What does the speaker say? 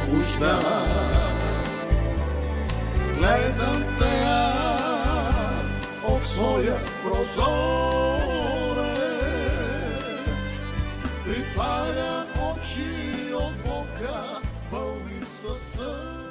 ужда. Гледам те аз от своя прозорец, притваря очи от Бога, пълни със съд.